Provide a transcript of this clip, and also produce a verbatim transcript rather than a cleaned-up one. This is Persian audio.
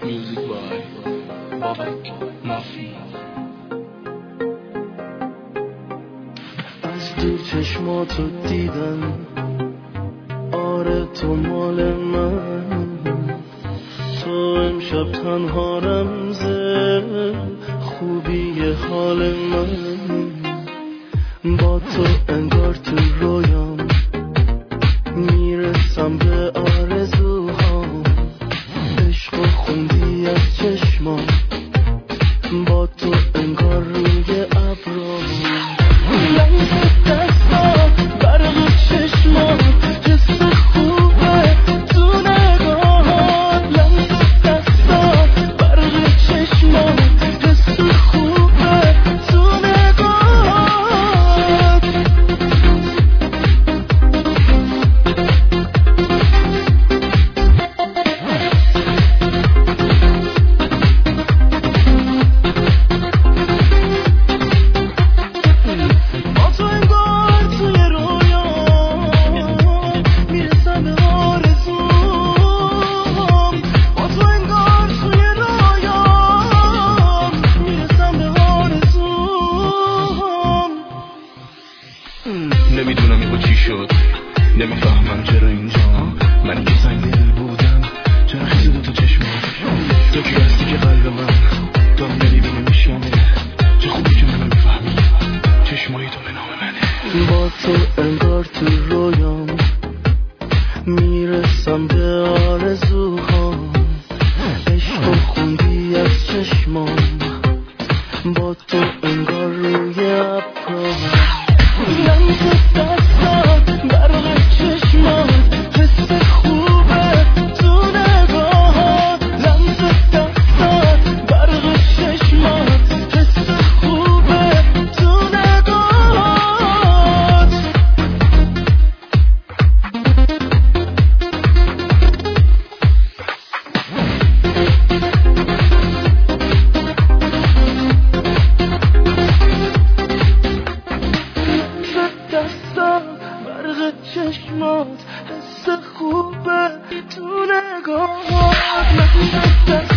Music by Babak Mafi. از دور چشماتو دیدم، آره تو مال من، تو امشب تنها رمزه خوبی حال من. با تو انگار تو رویام میرسم به آرزوهام، عشق و خوندی از چشمام، با تو انگار روی ابرام. لمس دستات، برق چشمات، حس خوبه تو نگاهات. لمس دستات، برق چشمات، حس خوبه تو نگاهات. نمیدونم یهو چی شد، نمیفهمم چرا اینجا من که سنگ دل بودم، چرا خیزه دو تا چشمات. تو کی هستی که قلب من تو نمیبینی میشکنه، چه خوبی که منو میفهمی، چشمایی تو به نام منه. با تو انگار تو رویام میرسم به آرزوهام، عشق و خوندی از چشمام، با تو انگار روی ابرام. لمس دستات، برق چشمات، حس خوبه تو نگاهات. لمس دستات، برق چشمات، حس خوبه تو نگاهات. برق چشمات، حس خوبه تو نگاهات.